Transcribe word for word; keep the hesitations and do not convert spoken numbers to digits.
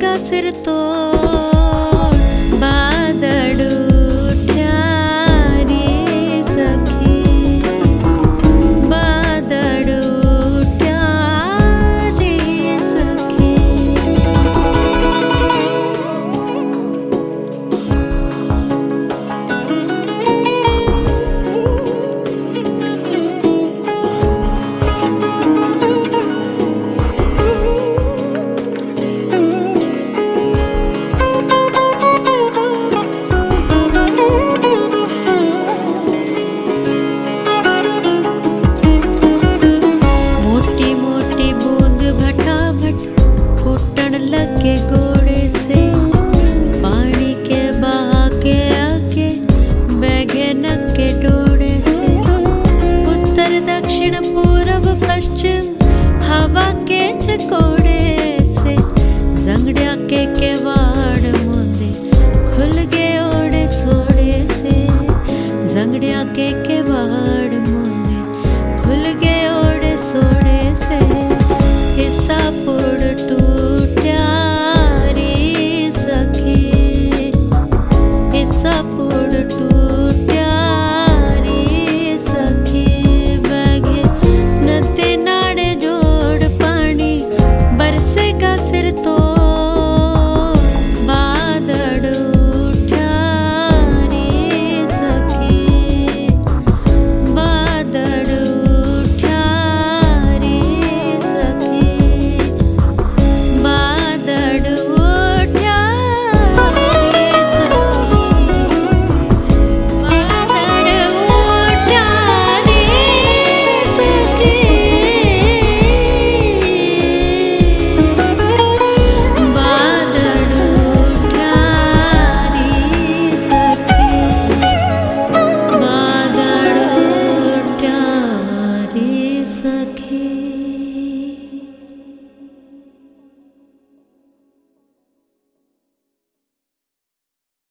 का सिर तो बादड़ू ट्यारी सखी बादड़ू ट्यारी सखी। लगे घोड़े से पानी के बहा के आके बैगे नक के डोड़े से उत्तर दक्षिण पूरब पश्चिम हवा के झकोड़े से जंगड़िया के केवाड़ मुंदे खुल गए ओड़े सोड़े से जंगड़िया के